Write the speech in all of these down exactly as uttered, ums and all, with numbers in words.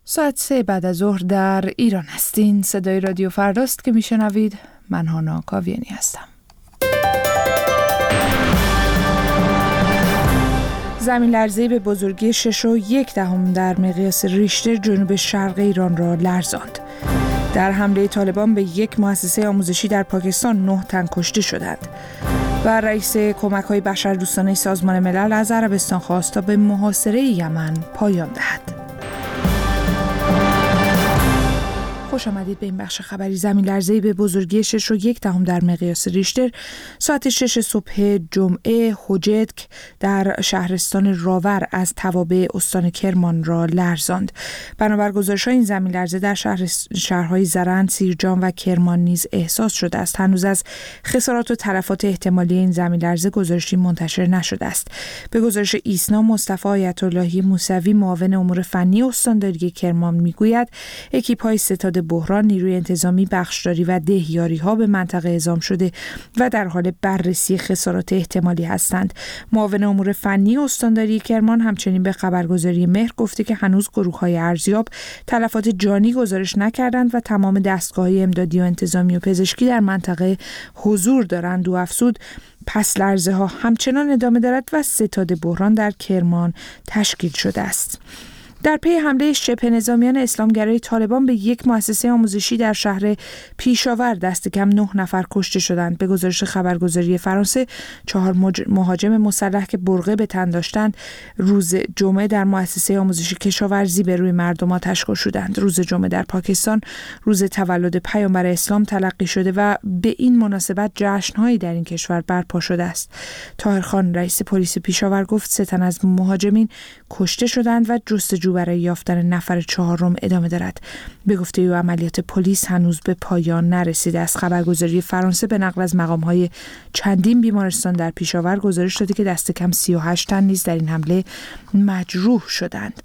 ساعت سه بعد از ظهر در ایران هستین. صدای رادیو فرداست که میشنوید. من هانا کاویانی هستم. زمین لرزه‌ای به بزرگی شش و یک دهم در مقیاس ریشتر جنوب شرق ایران را لرزاند. در حمله طالبان به یک مؤسسه آموزشی در پاکستان نه تن کشته شدند. و رئیس کمک‌های بشردوستانه سازمان ملل از عربستان خواست تا به محاصره یمن پایان دهد. خوش آمدید به این بخش خبری. زمین لرزه‌ای به بزرگی شش و یک دهم در مقیاس ریشتر ساعت شش صبح جمعه حجتک در شهرستان راور از توابع استان کرمان را لرزاند. بنابر گزارش‌های این زمین لرزه در شهر شهرهای زرند، سیرجان و کرمان نیز احساس شده است. هنوز از خسارات و تلفات احتمالی این زمین لرزه گزارشی منتشر نشده است. به گزارش ایسنا مصطفی آیت اللهی موسوی معاون امور فنی استانداری کرمان میگوید اکیپ‌های ستاد بحران، نیروی انتظامی، بخشداری و دهیاری‌ها به منطقه اعزام شده و در حال بررسی خسارات احتمالی هستند. معاون امور فنی استانداری کرمان همچنین به خبرگزاری مهر گفته که هنوز گروه‌های ارزیاب تلفات جانی گزارش نکردند و تمام دستگاه‌های امدادی و انتظامی و پزشکی در منطقه حضور دارند. او افزود پس لرزه ها همچنان ادامه دارد و ستاد بحران در کرمان تشکیل شده است. در پی حمله شبه نظامیان اسلامگرای طالبان به یک مؤسسه آموزشی در شهر پیشاور دست کم نه نفر کشته شدند. به گزارش خبرگزاری فرانسه چهار مهاجم مسلح که برقه به تن داشتند روز جمعه در مؤسسه آموزشی کشاورزی به روی مردم آتش گشودند. روز جمعه در پاکستان روز تولد پیامبر اسلام تلقی شده و به این مناسبت جشن‌هایی در این کشور برپا شده است. طاهر خان رئیس پلیس پیشاور گفت سه تن از مهاجمین کشته شدند و جستجو برای یافتن نفر چهارم ادامه دارد. به گفته او عملیات پلیس هنوز به پایان نرسیده است. خبرگزاری فرانسه به نقل از مقام‌های چندین بیمارستان در پیشاور گزارش داده که دست کم سی و هشت تن نیز در این حمله مجروح شدند.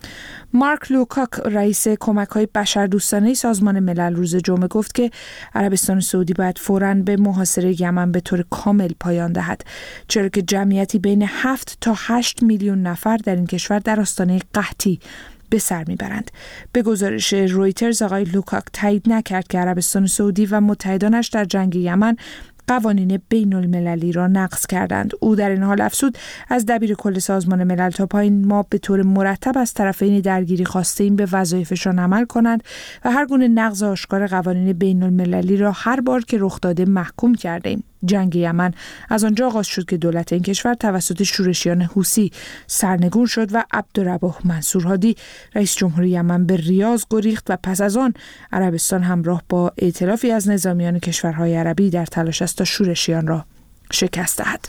مارک لوکاک رئیس کمک‌های بشردوستانه سازمان ملل روز جمعه گفت که عربستان سعودی باید فوراً به محاصره یمن به طور کامل پایان دهد، چرا که جمعیتی بین هفت تا هشت میلیون نفر در این کشور در آستانه قحطی به سر میبرند. به گزارش رویترز آقای لوکاک تایید نکرد که عربستان سعودی و متحدانش در جنگ یمن قوانین بین المللی را نقض کردند. او در این حال افزود از دبیر کل سازمان ملل تا پایین ما به طور مرتب از طرفین درگیری خواسته ایم به وظایفشان عمل کنند و هر گونه نقض آشکار قوانین بین المللی را هر بار که رخ داده محکوم کرده ایم. جنگ یمن از آنجا آغاز شد که دولت این کشور توسط شورشیان حوثی سرنگون شد و عبدالربه منصور هادی رئیس جمهور یمن به ریاض گریخت و پس از آن عربستان همراه با ائتلافی از نظامیان کشورهای عربی در تلاش است تا شورشیان را شکست دهد.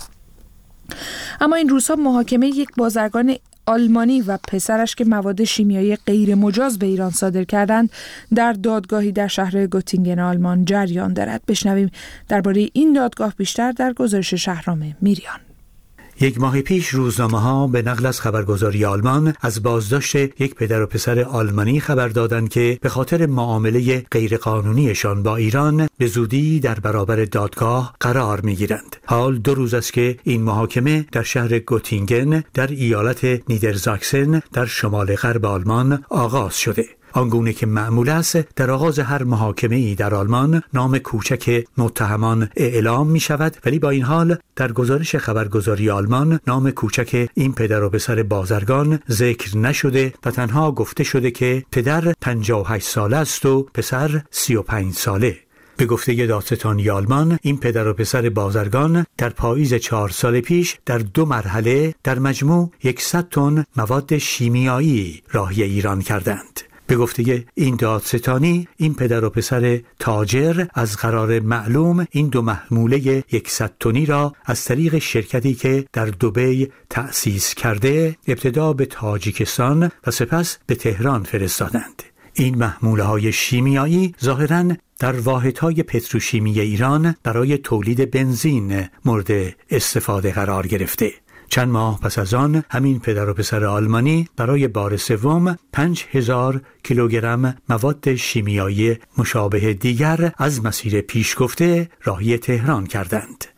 اما این روزها محاکمه یک بازرگان آلمانی و پسرش که مواد شیمیایی غیر مجاز به ایران صادر کردند در دادگاهی در شهر گوتینگن آلمان جریان دارد. بشنویم درباره این دادگاه بیشتر در گزارش شهرام میریان. یک ماه پیش روزنامه‌ها به نقل از خبرگزاری آلمان از بازداشت یک پدر و پسر آلمانی خبر دادند که به خاطر معامله غیرقانونیشان با ایران به زودی در برابر دادگاه قرار می‌گیرند. حال دو روز است که این محاکمه در شهر گوتینگن در ایالت نیدرزاکسن در شمال غرب آلمان آغاز شده. آنگونه که معمول است در آغاز هر محاکمه‌ای در آلمان نام کوچک متهمان اعلام می شود، ولی با این حال در گزارش خبرگزاری آلمان نام کوچک این پدر و پسر بازرگان ذکر نشده و تنها گفته شده که پدر پنجاه و هشت ساله است و پسر سی و پنج ساله. به گفته دادستانی آلمان این پدر و پسر بازرگان در پاییز چهار سال پیش در دو مرحله در مجموع صد تن مواد شیمیایی راهی ایران کردند. به گفته این دادستانی این پدر و پسر تاجر از قرار معلوم این دو محموله صد تنی را از طریق شرکتی که در دبی تأسیس کرده ابتدا به تاجیکستان و سپس به تهران فرستادند. این محموله های شیمیایی ظاهراً در واحدهای پتروشیمی ایران برای تولید بنزین مورد استفاده قرار گرفته. چند ماه پس از آن همین پدر و پسر آلمانی برای بار سوم پنج هزار کیلوگرم مواد شیمیایی مشابه دیگر از مسیر پیشگفته راهی تهران کردند.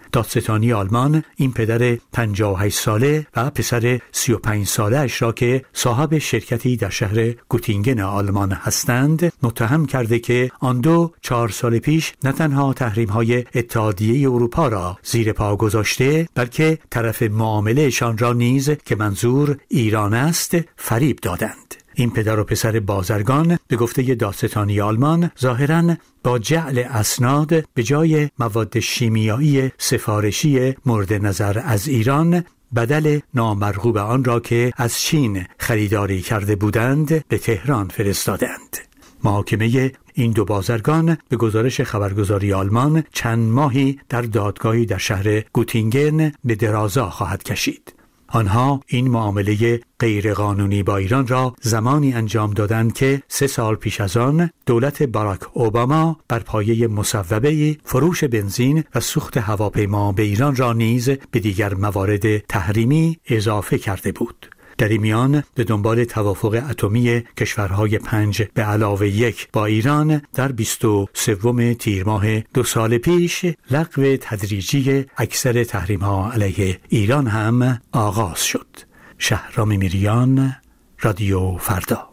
دادستانی آلمان این پدر پنجاه و هشت ساله و پسر سی و پنج ساله اش را که صاحب شرکتی در شهر گوتینگن آلمان هستند متهم کرده که آن دو چهار سال پیش نه تنها تحریم‌های اتحادیه اروپا را زیر پا گذاشته بلکه طرف معاملهشان را نیز که منظور ایران است فریب دادند. این پدر و پسر بازرگان به گفته دادستانی آلمان ظاهراً با جعل اسناد به جای مواد شیمیایی سفارشی مورد نظر از ایران بدل نامرغوب آن را که از چین خریداری کرده بودند به تهران فرستادند. محاکمه این دو بازرگان به گزارش خبرگزاری آلمان چند ماهی در دادگاهی در شهر گوتینگن به درازا خواهد کشید. آنها این معامله غیرقانونی با ایران را زمانی انجام دادند که سه سال پیش از آن دولت باراک اوباما بر پایه مصوبه فروش بنزین و سوخت هواپیما به ایران را نیز به دیگر موارد تحریمی اضافه کرده بود. در این میان به دنبال توافق اتمی کشورهای پنج به علاوه یک با ایران در بیست و سوم تیر ماه دو سال پیش لغو تدریجی اکثر تحریم‌ها علیه ایران هم آغاز شد. شهرام میریان، رادیو فردا.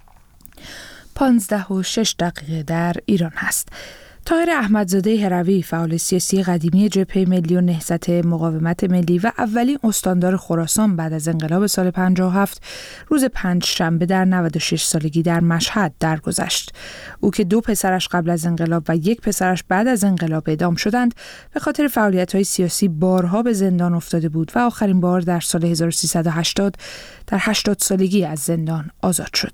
پانزده و شش دقیقه در ایران هست. طاهر احمدزاده هروی، فعال سیاسی قدیمی جبهه ملی و نهضت مقاومت ملی و اولین استاندار خراسان بعد از انقلاب سال پنجاه و هفت، روز پنجشنبه در نود و شش سالگی در مشهد درگذشت. او که دو پسرش قبل از انقلاب و یک پسرش بعد از انقلاب اعدام شدند، به خاطر فعالیت‌های سیاسی بارها به زندان افتاده بود و آخرین بار در سال هزار و سیصد و هشتاد در هشتاد سالگی از زندان آزاد شد.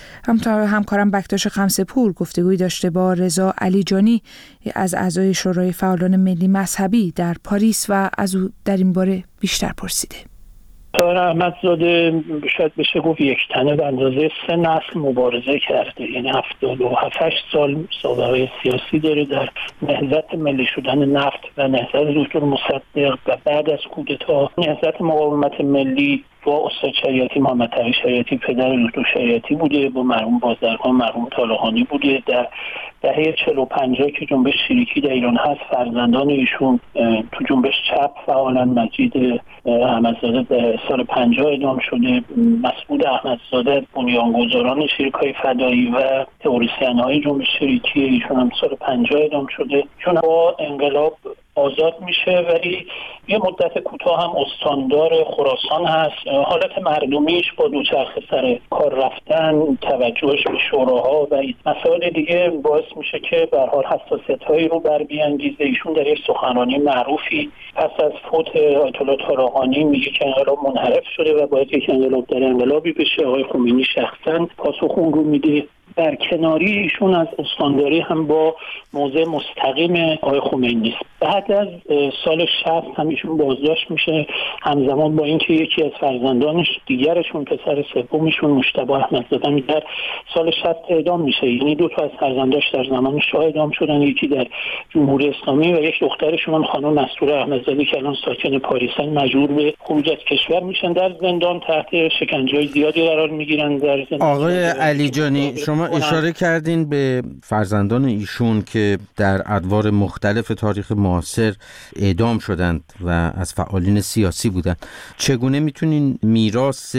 همکارم بکتاش خمسه‌پور گفتگویی داشته با رضا علیجانی از اعضای شورای فعالان ملی مذهبی در پاریس و از او در این باره بیشتر پرسیده. طاهر احمدزاده شاید بشه گفت یک تنه به اندازه سه نسل مبارزه کرده، یعنی هفتاد و هفت سال سابقه سیاسی داره در نهضت ملی شدن نفت و نهضت دکتر مصدق و بعد از کودتا نهضت مقاومت ملی با استاد شریعتی، محمد تقی شریعتی پدر دکتر شریعتی بوده، با مرحوم بازرگان، مرحوم طالقانی بوده. در دهه چهل و پنجاه که جنبش چریکی در ایران هست فرزندان ایشون تو جنبش چپ فعالن. مجید احمدزاده در سال پنجاه اعدام شده، مسعود احمدزاده بنیانگذاران شریک‌های فدایی و تئوریسین‌های جنبش چریکی ایشون هم سال پنجاه اعدام شده. چون با انقلاب آزاد میشه ولی یه مدت کوتاه هم استاندار خراسان هست. حالت مردمیش با دوچرخه سر کار رفتن، توجهش به شوراها و مسائل دیگه باعث میشه که به هر حال حساسیت‌هایی رو بر بیانگیزه. ایشون در یک سخنرانی معروفی پس از فوت آیت الله طالقانی میگه که انقلاب منحرف شده و باید یک انقلاب در انقلابی بشه. آقای خمینی شخصا پاسخ اون رو میده. در کناری ایشون از استانداری هم با موضع مستقیم آقای خمینی است. بعد از سال شصت هم ایشون بازداشت میشه، همزمان با اینکه یکی از فرزندانش دیگرشون پسر سومشون مجتبی احمدزاده در سال شصت اعدام میشه. یعنی دو تا از فرزنداش در زمان شاه اعدام شدن، یکی در جمهوری اسلامی و یک دخترشون هم خانم نصور احمدزاده که الان ساکن پاریسن مجبور به خروج از کشور میشن. در زندان تحت شکنجه‌های زیادی قرار میگیرن. در زندان آقای علیجانی، شما اشاره کردین به فرزندان ایشون که در ادوار مختلف تاریخ معاصر اعدام شدند و از فعالین سیاسی بودند. چگونه میتونین میراث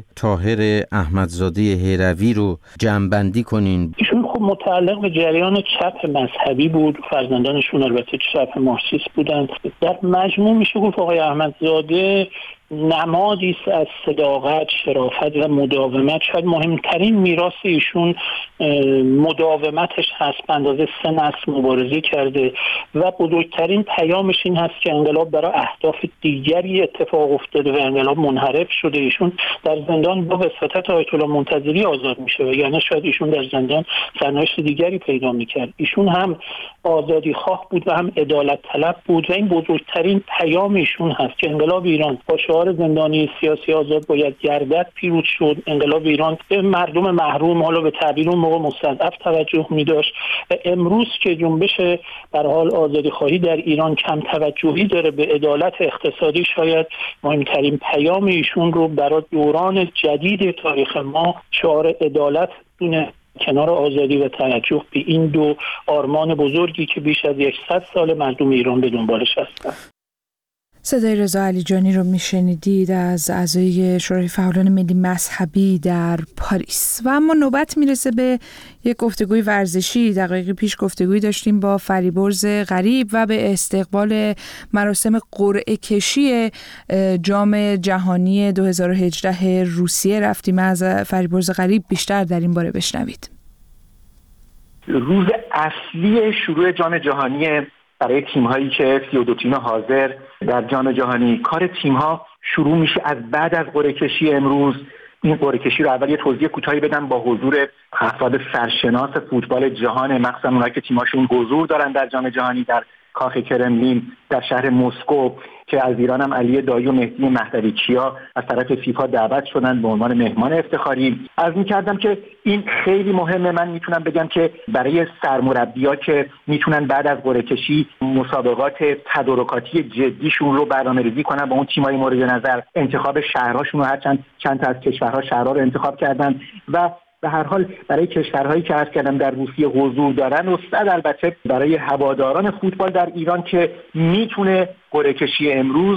طاهر احمدزاده هروی رو جمع‌بندی کنین؟ ایشون خب متعلق به جریان چپ مذهبی بود، فرزندانشون البته چپ مارکسیست بودند. در مجموع میشه گفت آقای احمدزاده نمادی است از صداقت، شرافت و مداومت. شاید مهمترین میراث ایشون مداومتش هست. به اندازه سه نسل مبارزه کرده و بزرگترین پیامش این هست که انقلاب برای اهداف دیگری اتفاق افتاده و انقلاب منحرف شده. ایشون در زندان با وساطت آیت الله منتظری آزاد میشه و یعنی شاید ایشون در زندان سرنوشت دیگری پیدا میکرد. ایشون هم آزادی خواه بود و هم عدالت طلب بود و این بزرگترین پیام ایشون هست که انقلاب ایران با شعار زندانی سیاسی آزاد باید گردد پیروز شد. انقلاب ایران به مردم محروم، حالا به تعبیر اون موقع مستضعف توجه می‌داشت و امروز که جنبش به هر حال آزادی خواهی در ایران کم توجهی داره به عدالت اقتصادی، شاید مهمترین پیام ایشون رو برای دوران جدید تاریخ ما شعار عدالت دونه کنار آزادی و توجه به این دو آرمان بزرگی که بیش از صد سال مردم ایران به دنبالش هستند. صدای رضا علیجانی رو میشنیدید از اعضای شورای فعالان ملی مذهبی در پاریس. و اما نوبت میرسه به یک گفتگوی ورزشی. دقایقی پیش گفتگوی داشتیم با فریبرز غریب و به استقبال مراسم قرعه کشی جام جهانی دو هزار و هجده روسیه رفتیم. از فریبرز غریب بیشتر در این باره بشنوید. روز اصلی شروع جام جهانی برای تیم‌هایی که سی و دو تیم حاضر در جام جهانی، کار تیم‌ها شروع میشه از بعد از قرعه کشی امروز. این قرعه کشی رو اول یه توضیح کوتاهی بدم با حضور افراد سرشناس فوتبال جهان، مخصوصا اونایی که تیم‌هاشون حضور دارن در جام جهانی در کاخ کرملین در شهر مسکو، که از ایران هم علی دایی و مهدی مهدویچیا از طرف فیفا دعوت شدن به عنوان مهمان افتخاری. عرض می‌کردم که این خیلی مهمه. من میتونم بگم که برای سرمربی‌ها که میتونن بعد از قرعه کشی مسابقات تدارکاتی جدیشون رو برنامه‌ریزی کنن با اون تیم‌های مورد نظر، انتخاب شهرهاشون رو، هرچند چند تا از کشورها شهرها رو انتخاب کردن و به هر حال برای کشورهایی که عرض کردم در روسیه حضور دارن و صد البته برای هواداران فوتبال در ایران که میتونه قرعه کشی امروز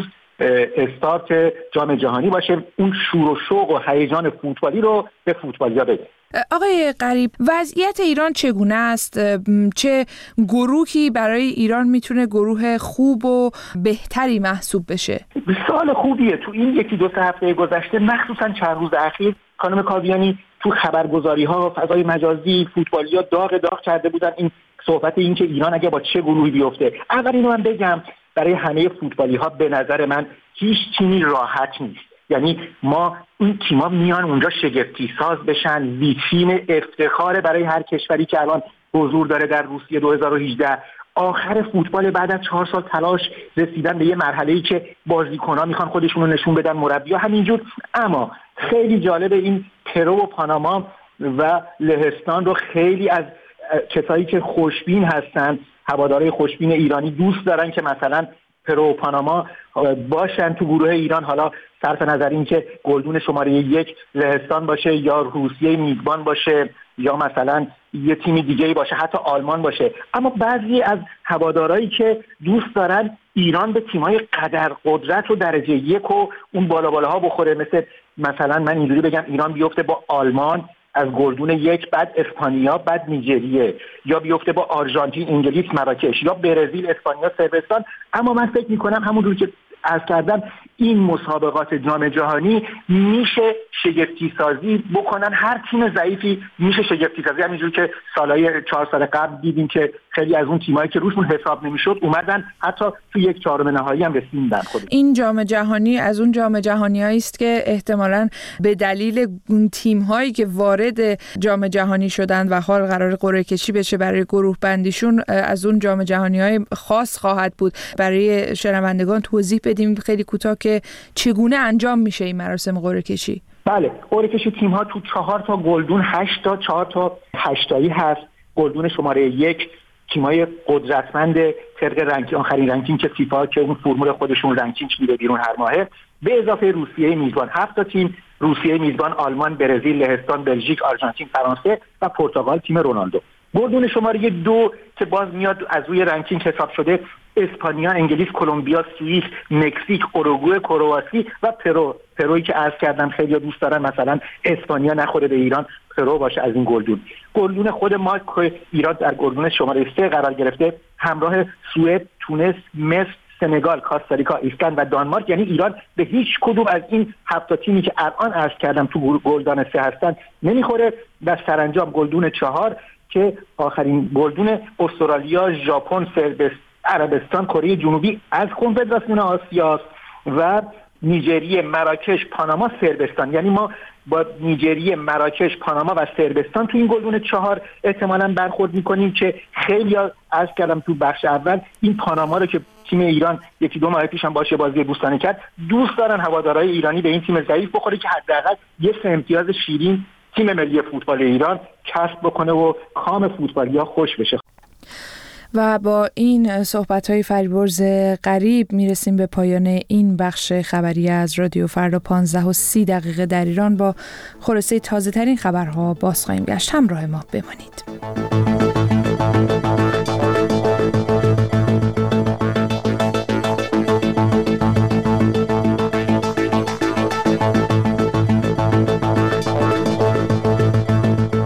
استارت جام جهانی باشه، اون شور و شوق و هیجان فوتبالی رو به فوتبالیا بده. آقای غریب، وضعیت ایران چگونه است؟ چه گروهی برای ایران میتونه گروه خوب و بهتری محسوب بشه؟ سوال خوبیه. تو این یکی دو سه هفته گذشته، مخصوصا چند روز اخیر، خانم کاویانی تو خبرگزاری‌ها و فضای مجازی فوتبالی‌ها داغ داغ کرده بودن این صحبت این که ایران اگه با چه گروهی بیفته. اول اینو من بگم برای همه فوتبالی‌ها به نظر من هیچ تیمی راحت نیست. یعنی ما این تیم‌ها میان اونجا شگفتی ساز بشن، ویترین افتخار برای هر کشوری که الان حضور داره در روسیه دو هزار و هجده. آخر فوتبال بعد از چهار سال تلاش رسیدن به یه مرحله‌ای که بازیکن‌ها میخوان خودشون رو نشون بدن، مربی‌ها همینجور. اما خیلی جالب این پرو و پاناما و لهستان رو خیلی از کسایی که خوشبین هستن، هوادارهای خوشبین ایرانی دوست دارن که مثلا پرو و پاناما باشن تو گروه ایران، حالا صرف نظر این که گلدون شماره یک لهستان باشه یا روسیه میزبان باشه یا مثلا یه تیمی دیگه‌ای باشه، حتی آلمان باشه. اما بعضی از هوادارهایی که دوست دارن ایران به تیم‌های قدر قدرت و درجه یک و اون بالا بالاها بخوره، مثل مثلا من اینجوری بگم ایران بیفته با آلمان از گلدون یک، بعد اسپانیا، بعد نیجریه، یا بیفته با آرژانتین، انگلیس، مراکش، یا برزیل، اسپانیا، صربستان. اما من فکر می‌کنم همونجور که عرض کردم این مسابقات جام جهانی میشه شگفتی سازی بکنن، هر تیم ضعیفی میشه شگفتی سازی. همینجور که سالهای چهار سال قبل دیدیم که خیلی از اون تیمایی که روشون حساب نمیشد اومدن حتی تو یک چهارم نهایی هم رسیدن. خود این جام جهانی از اون جام جهانیایی است که احتمالاً به دلیل اون تیم‌هایی که وارد جام جهانی شدن و حال قرار قرعه کشی بشه برای گروه بندیشون، از اون جام جهانی‌های خاص خواهد بود. برای شنوندگان توضیح بدیم خیلی کوتاه که چگونه انجام میشه این مراسم قرعه کشی. بله، قرعه کشی تیم‌ها تو چهار تا گلدون، هشت تا چهار تا هشتایی هست. گلدون شماره یک تیم‌های قدرتمند طبق رنکینگ، آخرین رنکینگ که فیفا که اون فرمول خودشون رنکینگ میده بیرون هر ماهه، به اضافه روسیه میزبان هفت تا تیم، روسیه میزبان، آلمان، برزیل، لهستان، بلژیک، آرژانتین، فرانسه و پرتغال تیم رونالدو. گلدون شماره دو که باز میاد از روی رنکینگ حساب شده، اسپانیا، انگلیس، کلمبیا، سوئیس، مکزیک، اوروگوئه، کرواسی و پرو. پرویی که عرض کردم خیلی دوست دارن مثلا اسپانیا نخوره به ایران، پرو باشه از این گلدون. گلدون خود ما که ایران در گلدون شماره سه قرار گرفته، همراه سوئد، تونس، مصر، سنگال، کاستاریکا، ایسلند و دانمارک. یعنی ایران به هیچ کدوم از این هفت تیمی که الان عرض کردم تو گلدان سه هستن نمیخوره. و سرانجام گلدون چهار که آخرین گلدون استرالیا، ژاپن، صربستان، عربستان، کره جنوبی از کنفدراسیون آسیا و نیجریه، مراکش، پاناما، صربستان. یعنی ما با نیجریه، مراکش، پاناما و صربستان تو این گلدون چهار احتمالاً برخورد می‌کنیم که خیلی عرض کردم تو بخش اول این پاناما رو که تیم ایران یکی دو ماه پیش هم باشه بازی دوستانه کرد، دوست دارن هوادارهای ایرانی به این تیم ضعیف بخوره که حداقل یه سه امتیاز شیرین تیم ملی فوتبال ایران کسب بکنه و کام فوتبالیا خوش بشه. و با این صحبت‌های فریبرز غریب میرسیم به پایان این بخش خبری از رادیو فردا. پانزده و سی دقیقه در ایران با خلاصه تازه ترین خبرها باز خواهیم گشت. همراه ما بمانید.